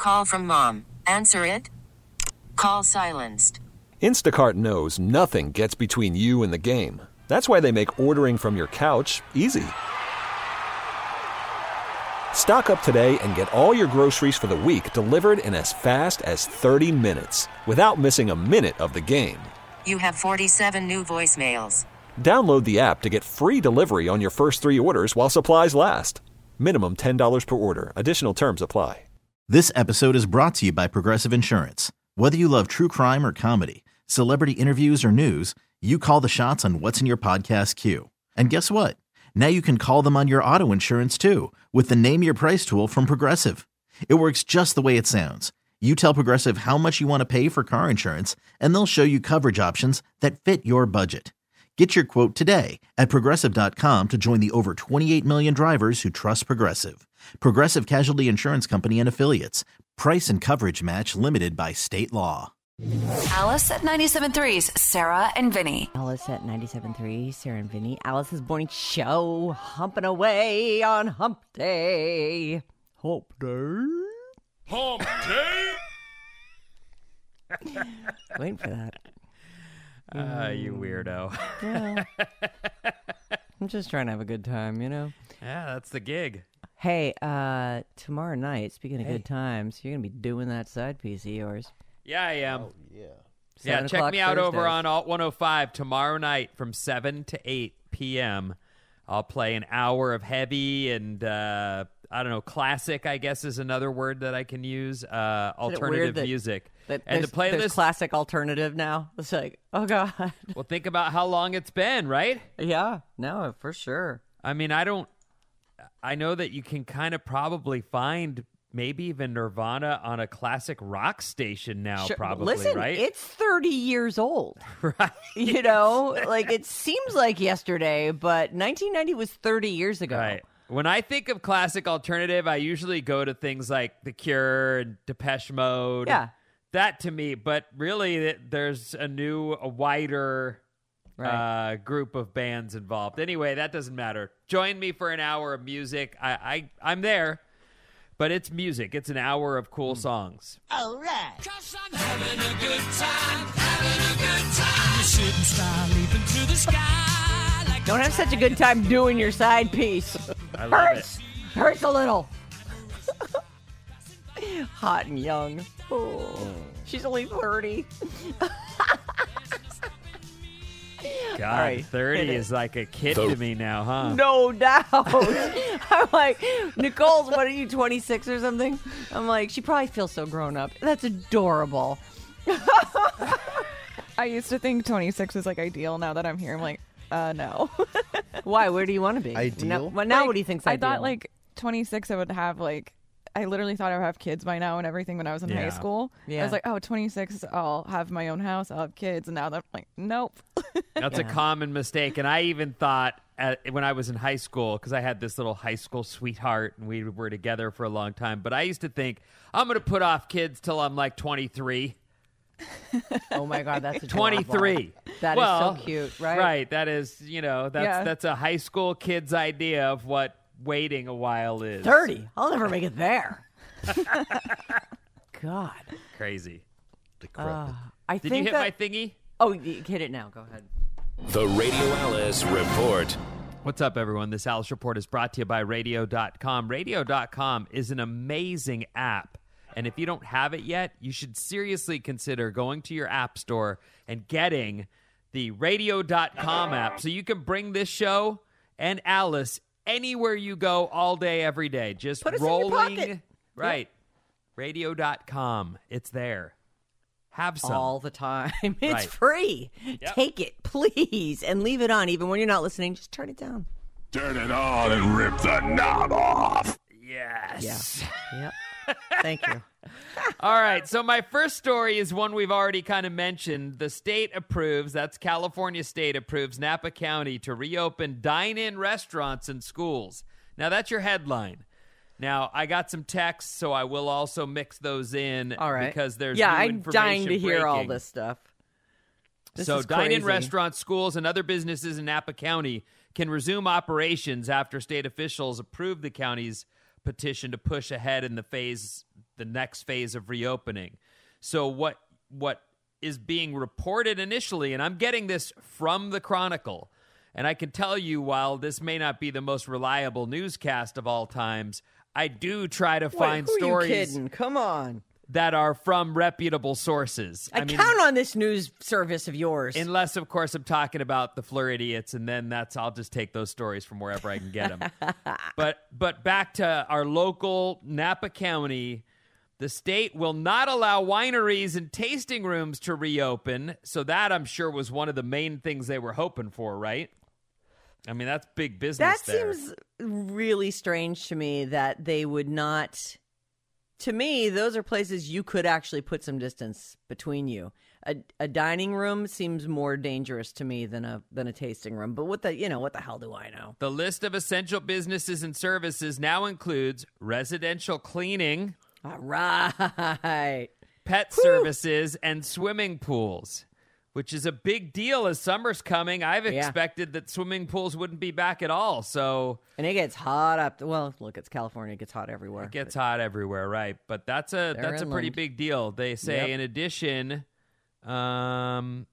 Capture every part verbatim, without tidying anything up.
Call from mom. Answer it. Call silenced. Instacart knows nothing gets between you and the game. That's why they make ordering from your couch easy. Stock up today and get all your groceries for the week delivered in as fast as thirty minutes without missing a minute of the game. You have forty-seven new voicemails. Download the app to get free delivery on your first three orders while supplies last. Minimum ten dollars per order. Additional terms apply. This episode is brought to you by Progressive Insurance. Whether you love true crime or comedy, celebrity interviews or news, you call the shots on what's in your podcast queue. And guess what? Now you can call them on your auto insurance too with the Name Your Price tool from Progressive. It works just the way it sounds. You tell Progressive how much you want to pay for car insurance, and they'll show you coverage options that fit your budget. Get your quote today at Progressive dot com to join the over twenty-eight million drivers who trust Progressive. Progressive Casualty Insurance Company and Affiliates. Price and coverage match limited by state law. Alice at ninety-seven point three's Sarah and Vinny. Alice at ninety-seven point three, Sarah and Vinny. Alice's morning show, humping away on hump day. Hump day. Hump day. Waiting for that. Ah, uh, you weirdo. Yeah. I'm just trying to have a good time, you know? Yeah, that's the gig. Hey, uh, tomorrow night, speaking of Hey. good times, you're going to be doing that side piece of yours. Yeah, I am. Oh, yeah. Yeah, Seven check o'clock me out over Thursdays. on Alt one oh five tomorrow night from seven to eight p.m. I'll play an hour of heavy and, uh, I don't know, classic, I guess is another word that I can use, uh, alternative that- music. That and the there's, there's playlist, classic alternative now. It's like, oh, God. well, think about how long it's been, right? Yeah, no, for sure. I mean, I don't, I know that you can kind of probably find maybe even Nirvana on a classic rock station now, Sure. probably, Listen, right? it's thirty years old. Right. You know, like it seems like yesterday, but nineteen ninety was thirty years ago. Right. When I think of classic alternative, I usually go to things like The Cure and Depeche Mode. Yeah. That to me, but really th- there's a new, a wider Right. uh, group of bands involved. Anyway, that doesn't matter. Join me for an hour of music. I, I, I'm there, but it's music. It's an hour of cool songs. All right. Cause I'm having a good time, having a good time. You shouldn't start leaping to the sky like Don't have such a good time doing your side piece. I love Hurts. Hurts a little. Hot and young. Oh, she's only thirty. God, All right, thirty hit it. is like a kid to me now, huh? No doubt. I'm like, Nicole's, what are you, twenty-six or something? I'm like, she probably feels so grown up. That's adorable. I used to think twenty-six was like ideal. Now that I'm here, I'm like, uh, no. Why? Where do you want to be? Ideal? Now, well, now Like, what do you think's I ideal? thought like twenty-six, I would have like, I literally thought I would have kids by now and everything when I was in Yeah. high school. Yeah. I was like, oh, twenty-six, I'll have my own house, I'll have kids. And now I'm like, nope. That's a Yeah. common mistake. And I even thought at, when I was in high school, because I had this little high school sweetheart and we were together for a long time, but I used to think, I'm going to put off kids till I'm like twenty-three. Oh my God, that's adorable. twenty-three. That is well, so cute, right? Right. That is, you know, that's Yeah. that's a high school kid's idea of what waiting a while is. thirty. I'll never make it there. God. Crazy. Decrepit. Uh, I Did think you hit that, my thingy? Oh, you hit it now. Go ahead. The Radio Alice Report. What's up, everyone? This Alice Report is brought to you by radio dot com. radio dot com is an amazing app. And if you don't have it yet, you should seriously consider going to your app store and getting the radio dot com app so you can bring this show and Alice anywhere you go all day, every day. Just Put us in your rolling. pocket. Right. radio dot com. It's there. Have some. All the time. It's Right. free. Yep. Take it, please, and leave it on. Even when you're not listening, just turn it down. Turn it on and rip the knob off. Yes. Yep. Thank you. All right, so my first story is one we've already kind of mentioned. The state approves, that's California state approves, Napa County to reopen dine-in restaurants and schools. Now, that's your headline. Now, I got some texts, so I will also mix those in All right. because there's yeah, new I'm information dying to hear all breaking. this stuff. This so is dine-in crazy. restaurants, schools, and other businesses in Napa County can resume operations after state officials approved the county's petition to push ahead in the phase the next phase of reopening. So what what is being reported initially, and I'm getting this from the Chronicle, and I can tell you, while this may not be the most reliable newscast of all times, I do try to find Wait, who stories are you kidding? Come on. that are from reputable sources. I, I mean, count on this news service of yours. unless, of course, I'm talking about the Floridians, and then that's I'll just take those stories from wherever I can get them. but but back to our local Napa County. The state will not allow wineries and tasting rooms to reopen. So that, I'm sure, was one of the main things they were hoping for, right? I mean, that's big business That there. seems really strange to me that they would not. To me, those are places you could actually put some distance between you. A, a dining room seems more dangerous to me than a than a tasting room. But what the you know what the hell do I know? The list of essential businesses and services now includes residential cleaning, All right. pet services, and swimming pools, which is a big deal as summer's coming. I've Yeah. expected that swimming pools wouldn't be back at all. So And it gets hot up. Well, look, it's California. It gets hot everywhere. it gets hot everywhere, right? But that's a They're that's a pretty inland. big deal. They say, Yep. in addition, um,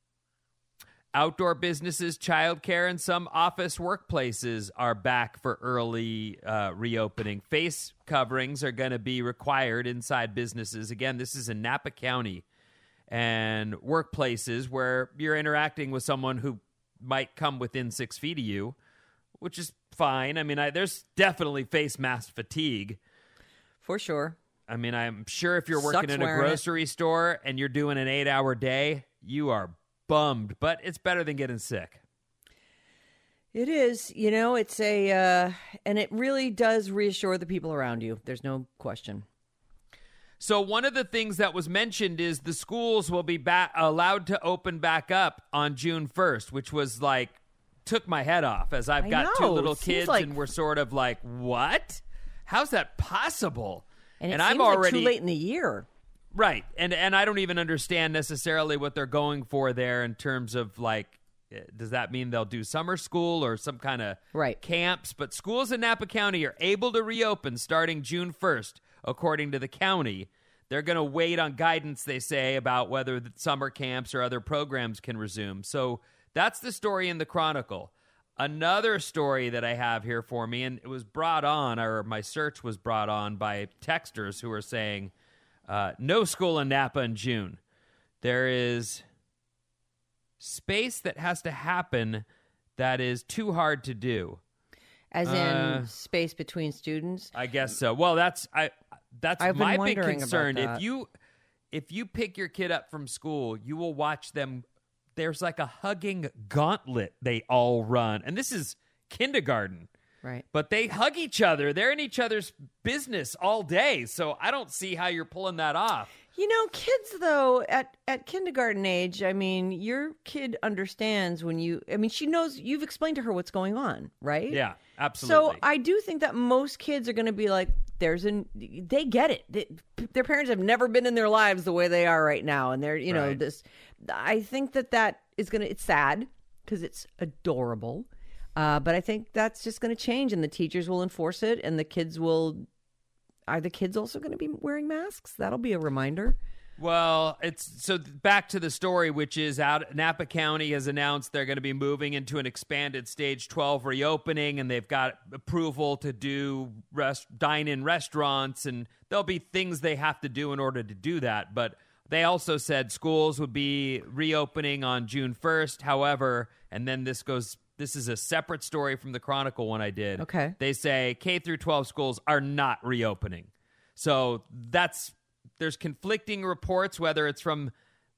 outdoor businesses, childcare, and some office workplaces are back for early uh, reopening. Face coverings are going to be required inside businesses. Again, this is in Napa County, and workplaces where you're interacting with someone who might come within six feet of you, which is fine. I mean, I, there's definitely face mask fatigue. For sure. I mean, I'm sure if you're Sucks working in a wearing it. grocery store and you're doing an eight-hour day, you are bummed, but it's better than getting sick. It is. You know, it's a, uh, and it really does reassure the people around you. There's no question. So one of the things that was mentioned is the schools will be ba- allowed to open back up on June first, which was like, took my head off as I've I got two know. little It seems kids like- and we're sort of like, what? How's that possible? And it And seems I'm like already too late in the year. Right. And and I don't even understand necessarily what they're going for there in terms of like, eh, does that mean they'll do summer school or some kind of Right. camps? But schools in Napa County are able to reopen starting June first, according to the county. They're going to wait on guidance, they say, about whether the summer camps or other programs can resume. So that's the story in the Chronicle. Another story that I have here for me, and it was brought on, or my search was brought on by texters who are saying, uh, no school in Napa in June. There is space that has to happen that is too hard to do. As in Uh, space between students. I guess so. Well, that's I. That's I've been my big wondering about concern. that. If you if you pick your kid up from school, you will watch them. There's like a hugging gauntlet they all run, and this is kindergarten. Right. But they hug each other. They're in each other's business all day. So I don't see how you're pulling that off. You know, kids, though, at, at kindergarten age, I mean, your kid understands when you, I mean, she knows, you've explained to her what's going on, right? Yeah, absolutely. So I do think that most kids are going to be like, there's an, they get it. They, their parents have never been in their lives the way they are right now. And they're, you know, Right. this, I think that that is going to, it's sad because it's adorable. Uh, but I think that's just going to change and the teachers will enforce it and the kids will, are the kids also going to be wearing masks? That'll be a reminder. Well, it's so back to the story, which is out. Napa County has announced they're going to be moving into an expanded stage twelve reopening, and they've got approval to do rest, dine-in restaurants, and there'll be things they have to do in order to do that. But they also said schools would be reopening on June first. However, and then this goes. This is a separate story from the Chronicle one I did. Okay. They say K through twelve schools are not reopening. So that's there's conflicting reports, whether it's from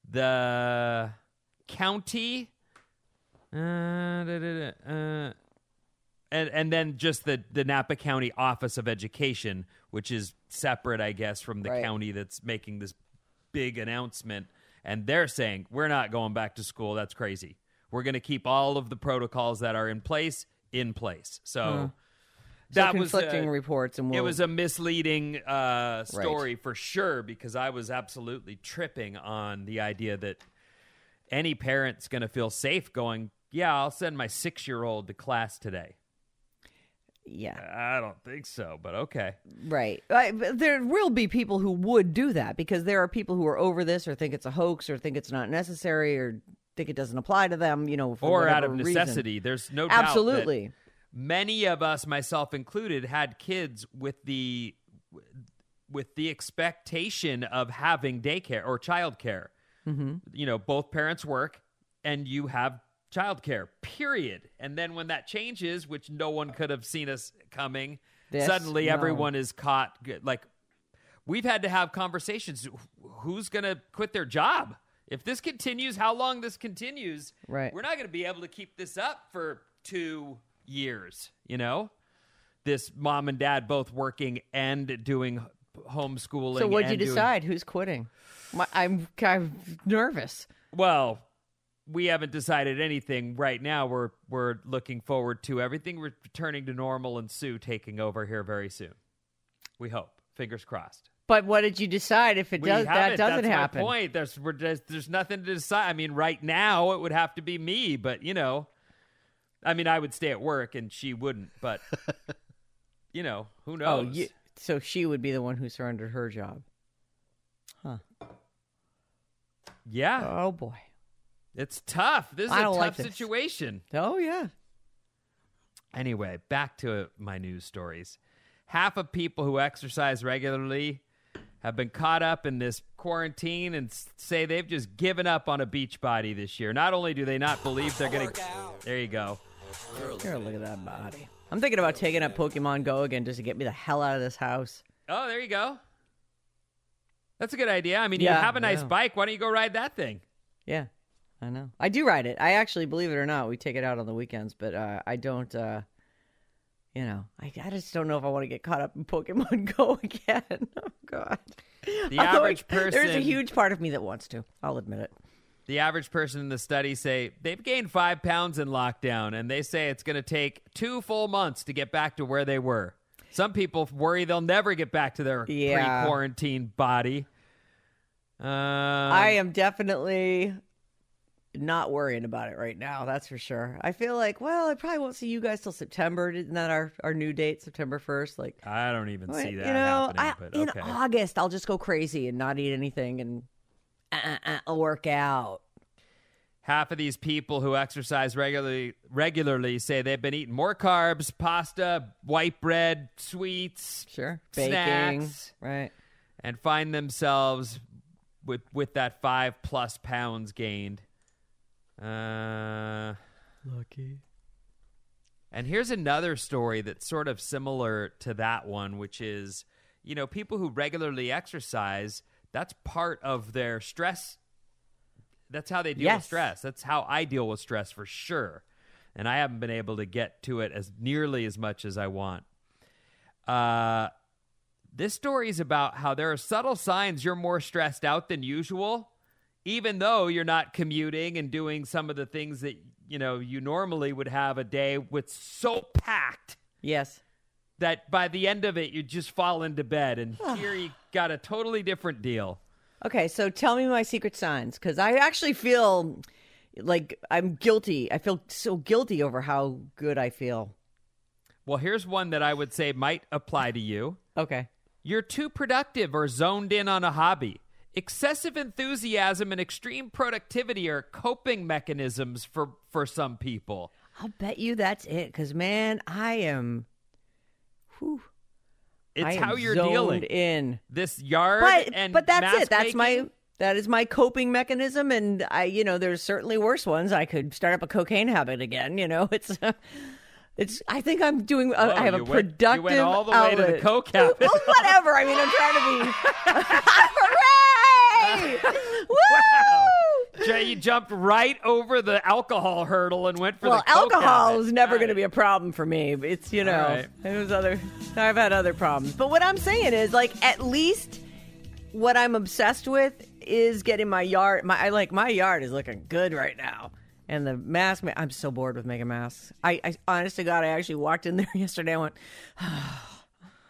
the county, uh, da, da, da, uh, and and then just the, the Napa County Office of Education, which is separate, I guess, from the Right. county that's making this big announcement. And they're saying, we're not going back to school. That's crazy. We're going to keep all of the protocols that are in place in place. So Hmm. that so was conflicting uh, reports, and we'll, it was a misleading uh, story for sure, because I was absolutely tripping on the idea that any parent's going to feel safe going, yeah, I'll send my six-year-old to class today. Yeah. I don't think so, but okay. Right. I, but there will be people who would do that because there are people who are over this or think it's a hoax or think it's not necessary or think it doesn't apply to them, you know, for or out of reason. necessity. There's no doubt Absolutely. that many of us, myself included, had kids with the with the expectation of having daycare or childcare. Mm-hmm. You know, both parents work and you have childcare, period. And then when that changes, which no one could have seen us coming, This? suddenly No. everyone is caught. Like, we've had to have conversations. Who's going to quit their job? If this continues, how long this continues, Right. we're not going to be able to keep this up for two years, you know? This mom and dad both working and doing homeschooling. So what'd you and doing- decide? Who's quitting? My, I'm kind of nervous. Well, we haven't decided anything right now. We're we're looking forward to everything returning to normal and Sue taking over here very soon. We hope. Fingers crossed. But what did you decide if it We does that haven't. doesn't That's happen? my point. There's we're just, there's nothing to decide. I mean, right now it would have to be me, but you know, I mean, I would stay at work and she wouldn't. But you know, who knows? Oh, you, so she would be the one who surrendered her job. Huh. Yeah. Oh boy. It's tough. This is I a don't tough like this. situation. Oh yeah. Anyway, back to my news stories. Half of people who exercise regularly have been caught up in this quarantine and s- say they've just given up on a beach body this year. Not only do they not believe they're going to... There you go. Here, look at that body. I'm thinking about taking up Pokemon Go again just to get me the hell out of this house. Oh, there you go. That's a good idea. I mean, Yeah, you have a nice yeah. bike. Why don't you go ride that thing? Yeah, I know. I do ride it. I actually, believe it or not, we take it out on the weekends, but uh, I don't, uh, you know, I, I just don't know if I want to get caught up in Pokemon Go again. Oh, God. The Although average I- There's a person- huge part of me that wants to. I'll admit it. The average person in the study say they've gained five pounds in lockdown, and they say it's going to take two full months to get back to where they were. Some people worry they'll never get back to their Yeah. pre-quarantine body. Um, I am definitely not worrying about it right now. That's for sure. I feel like, well, I probably won't see you guys till September. Isn't that our, our new date, September first? Like, I don't even see you that know, happening. I, but in okay. August, I'll just go crazy and not eat anything and uh, uh, uh, I'll work out. Half of these people who exercise regularly regularly say they've been eating more carbs, pasta, white bread, sweets, Sure. Baking. snacks, Right. and find themselves with with that five plus pounds gained. Uh, Lucky. and here's another story that's sort of similar to that one, which is, you know, people who regularly exercise, that's part of their stress. That's how they deal with Yes. stress. That's how I deal with stress for sure. And I haven't been able to get to it as nearly as much as I want. Uh, this story is about how there are subtle signs you're more stressed out than usual, even though you're not commuting and doing some of the things that, you know, you normally would have a day with so packed Yes. that by the end of it, you just fall into bed. And here you got a totally different deal. Okay, so tell me my secret signs because I actually feel like I'm guilty. I feel so guilty over how good I feel. Well, here's one that I would say might apply to you. Okay. You're too productive or zoned in on a hobby. Excessive enthusiasm and extreme productivity are coping mechanisms for, for some people. I'll bet you that's it because, man, I am. Whew, It's I am how you're zoned dealing. in. This yard But and but that's mask it. That's my making? that is my coping mechanism, and I you know there's certainly worse ones. I could start up a cocaine habit again. You know, it's it's. I think I'm doing. Whoa, I have a you went- you productive. went all the way to the outlet. coke Well, habit. whatever. I mean, I'm trying to be. Hooray! Woo! Jay, you jumped right over the alcohol hurdle and went for Well, the coke alcohol habit. is never All going to right. be a problem for me. It's, you know, All right. it was other, I've had other problems. But what I'm saying is, like, at least what I'm obsessed with is getting my yard, my, I like, my yard is looking good right now. And the mask, ma- I'm so bored with making masks. I, I, honest to God, I actually walked in there yesterday and went,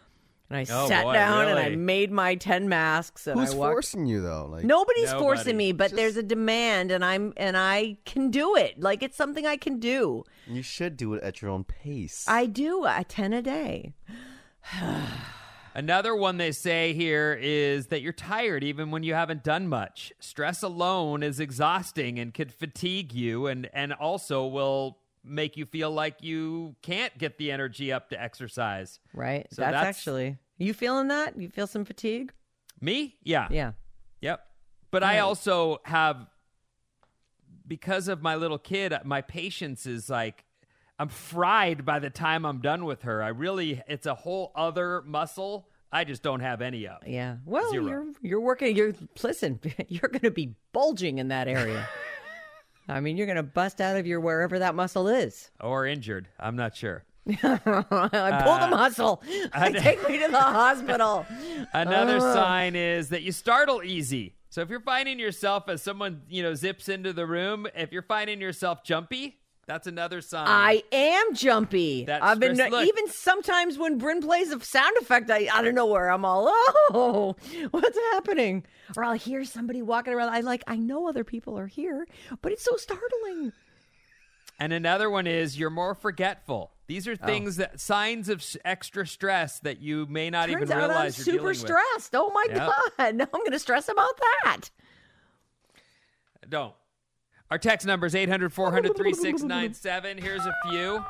And I Oh, sat boy, down and I really? made my ten masks. And Who's I walked... forcing you though? Like Nobody's Nobody. forcing me, but Just- there's a demand, and I'm and I can do it. Like it's something I can do. you should do it at your own pace. I do a ten a day. Another one they say here is that you're tired even when you haven't done much. Stress alone is exhausting and could fatigue you, and and also will make you feel like you can't get the energy up to exercise. Right. So that's, that's- actually. You feeling that? You feel some fatigue? Me? Yeah. Yeah. Yep. But I also have, because of my little kid, my patience is like, I'm fried by the time I'm done with her. I really, it's a whole other muscle I just don't have any of. Yeah. Well, Zero. you're you're working. You're listen. You're going to be bulging in that area. I mean, you're going to bust out of your wherever that muscle is. Or injured. I'm not sure. I pull the muscle. I take me to the hospital. Another Ugh. sign is that you startle easy. So if you're finding yourself as someone, you know, zips into the room, if you're finding yourself jumpy, that's another sign. I am jumpy. That I've been stress- look. even sometimes when Bryn plays a sound effect, I I don't know where I'm all oh what's happening, or I'll hear somebody walking around. I like I know other people are here, but it's so startling. And another one is you're more forgetful. These are things that signs of s- extra stress that you may not Turns even out I'm realize you're super dealing with. stressed. Oh my Yep. god! Now I'm going to stress about that. Don't. Our text number is eight hundred, four hundred, three six nine seven. Here's a few.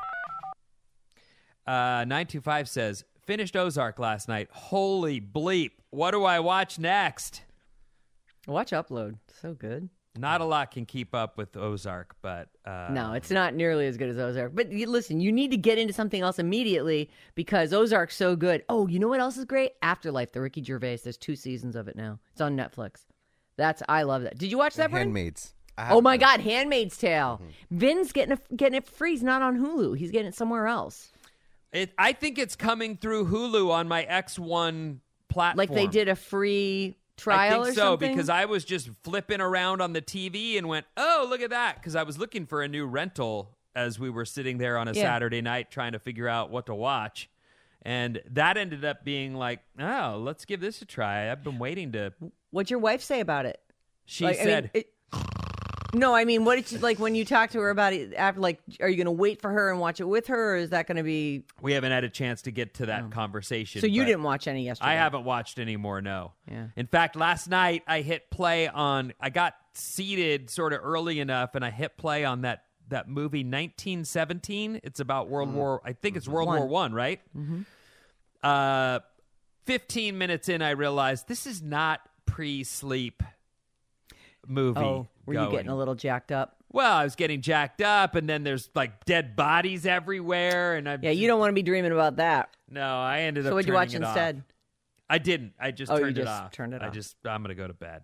Uh, nine two five says, finished Ozark last night. Holy bleep. What do I watch next? Watch Upload. So good. Not a lot can keep up with Ozark, but... Uh, No, it's not nearly as good as Ozark. But you, listen, you need to get into something else immediately because Ozark's so good. Oh, you know what else is great? Afterlife, the Ricky Gervais. There's two seasons of it now. It's on Netflix. That's I love that. Did you watch that, Bryn? Handmaids. I Oh my have- God, Handmaid's Tale. Vin's getting it, getting it free. He's not on Hulu. He's getting it somewhere else. It, I think it's coming through Hulu on my X one platform. Like they did a free trial I think or so, something. because I was just flipping around on the T V and went, oh, look at that. Because I was looking for a new rental as we were sitting there on a Yeah. Saturday night trying to figure out what to watch. And that ended up being like, oh, let's give this a try. I've been waiting to... What'd your wife say about it? She Like, I mean, said... it- no, I mean, what did you like when you talk to her about it? After, like, are you going to wait for her and watch it with her, or is that going to be? we haven't had a chance to get to that conversation. So you but didn't watch any yesterday? I haven't watched any more, no. Yeah. In fact, last night I hit play on... I got seated sort of early enough, and I hit play on that, that movie nineteen seventeen. It's about World War... I think it's World One. War One, right? Mm-hmm. Uh, fifteen minutes in, I realized this is not pre-sleep movie. Oh, were you going. getting a little jacked up? Well, I was getting jacked up, and then there's like dead bodies everywhere, and I Yeah, you don't want to be dreaming about that. No, I ended So up. what'd you turning watch it off. instead? I didn't. I just Oh, you turned it just off. turned it I off. just. I'm gonna go to bed.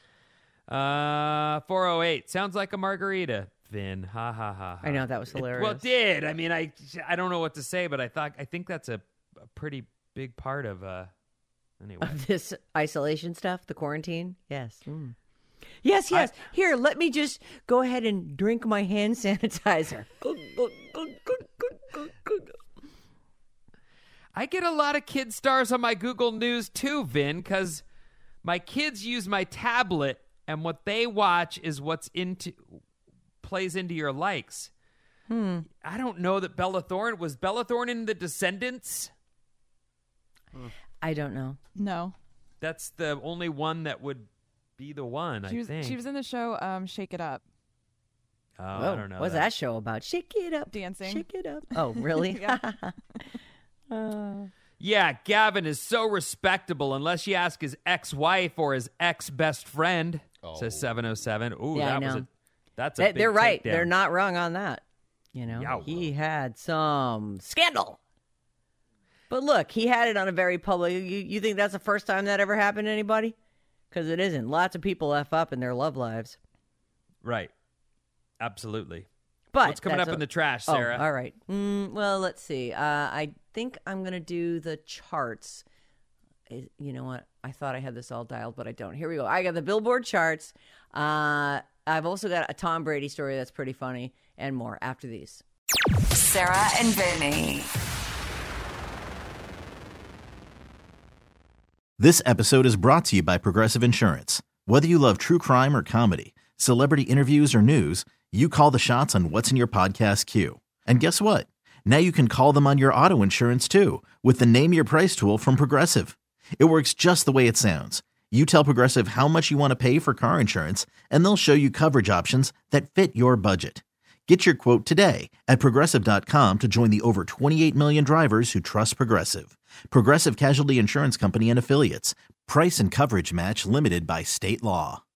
Uh, four oh eight sounds like a margarita. Vin, ha ha ha. ha. I know, that was It- well, hilarious. it did. I mean, I I don't know what to say, but I thought I think that's a, a pretty big part of uh. Anyway, Of this isolation stuff, the quarantine. Yes. Mm. Yes, yes. Here, let me just go ahead and drink my hand sanitizer. I get a lot of kid stars on my Google News too, Vin, because my kids use my tablet, and what they watch is what's into plays into your likes. Hmm. I don't know that Bella Thorne was Bella Thorne in The Descendants. I don't know. No. That's the only one that would be the one. She I was think. she was in the show um Shake It Up. Oh, Whoa, I don't know. What's that show about? Shake it up. Dancing. Shake it up. Oh, really? Yeah. Uh, Yeah, Gavin is so respectable unless you ask his ex-wife or his ex-best friend. Says seven oh seven. Ooh, Yeah, I that was know. a that's a they, big they're right. takedown. They're not wrong on that. You know, Yow. he had some scandal. But look, he had it on a very public. You, you think that's the first time that ever happened to anybody? Because it isn't. Lots of people F up in their love lives. Right. Absolutely. But What's coming that's up a- in the trash, Oh, Sarah? all right. Mm, well, let's see. Uh, I think I'm going to do the charts. Is- You know what? I thought I had this all dialed, but I don't. Here we go. I got the Billboard charts. Uh, I've also got a Tom Brady story that's pretty funny and more after these. Sarah and Vinny. This episode is brought to you by Progressive Insurance. Whether you love true crime or comedy, celebrity interviews or news, you call the shots on what's in your podcast queue. And guess what? Now you can call them on your auto insurance too with the Name Your Price tool from Progressive. It works just the way it sounds. You tell Progressive how much you want to pay for car insurance, and they'll show you coverage options that fit your budget. Get your quote today at Progressive dot com to join the over twenty-eight million drivers who trust Progressive. Progressive Casualty Insurance Company and Affiliates. Price and coverage match limited by state law.